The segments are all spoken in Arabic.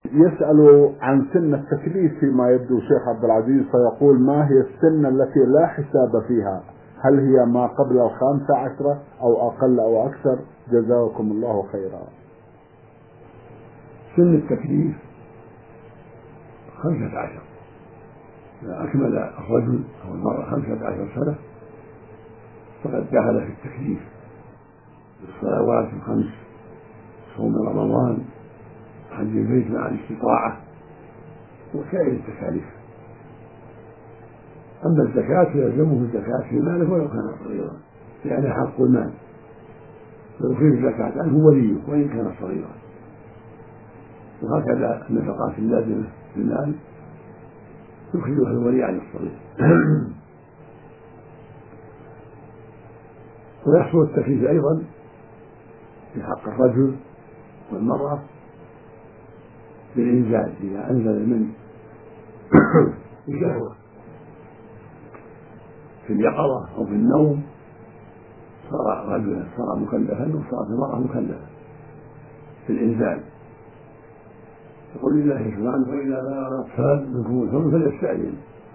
يسأل عن سن التكليف فيما يبدو شيخ عبد العزيز، فيقول: ما هي السن التي لا حساب فيها؟ هل هي ما قبل 15 أو أقل أو أكثر؟ جزاكم الله خيرا. سن التكليف 15. إذا أكمل الرجل أو المرأة 15 سنة فقد دخل في التكليف بالصلوات الخمس، صوم رمضان، حج البيت مع الاستطاعة، وسائر التكاليف. أما الزكاة فيلزمه الزكاة في ماله ولو كان صغيرا، يعني حق المال، ويخرج الزكاة عنه وليه وإن كان صغيرا. وهكذا النفقات اللازمة في المال يخرجها الولي عن الصغير. ويحصل التكليف أيضا في حق الرجل والمرأة بالإنزال، إذا أنزل المني بشهوة في اليقظة أو في النوم صار رجلا، صار مكلفا، وصارت المرأة مكلفة في الإنزال. يقول الله سبحانه: وإذا بلغ الأطفال منكم الحلم فليستأذن.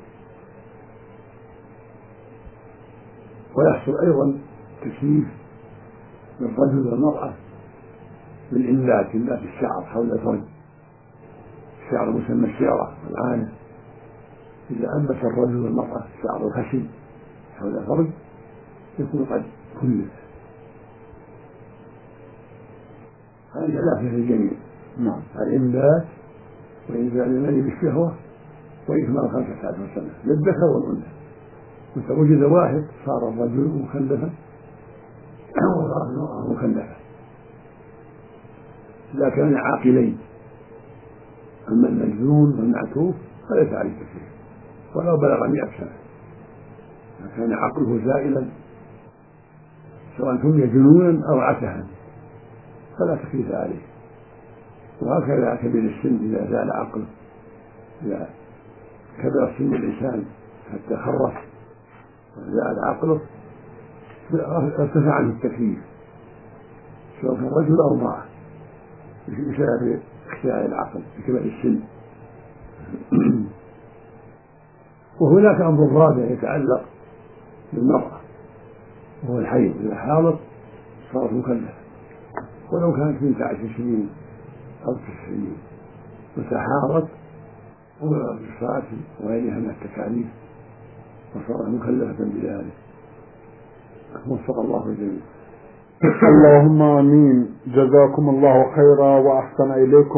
ويحصل أيضا تكليف للرجل والمرأة بالإنبات، إنبات الشعر حول الفرج، الشعر مسمى الشعرة والعانة. إذا أنبت الرجل والمرأة شعر الخشن حول الفرج يكون قد كلف. هذه ثلاثة في الجميع: الإنبات، وإنزال المني بالشهوة، وإكمال 15 سنة للذكر والأنثى. متى وجد واحد صار الرجل مكلفا وصارت المرأة مكلفة إذا كان عاقلين. أما المجنون والمعتوه فليس عليه تكليف ولو بلغ 100 سنة، إذا كان عقله زائلا سواء سمي جنونا أو عتها فلا تكليف عليه. وهكذا كبير السن إذا زال عقله، إذا كبر سن الإنسان حتى خرف وزال عقله ارتفع عنه التكليف سواء كان رجل أو امرأة بسبب اختلال العقل بكبر السن. وهناك أمر رابع يتعلق بالمرأة وهو الحيض. إذا حاضت صارت مكلفة ولو كانت 12 سنين أو 9 سنين، وتحاضت وبلغت الصلاة وغيرها من التكاليف وصارت مكلفة بذلك. وفق الله الجميع. اللهم آمين. جزاكم الله خيرا وأحسن إليكم.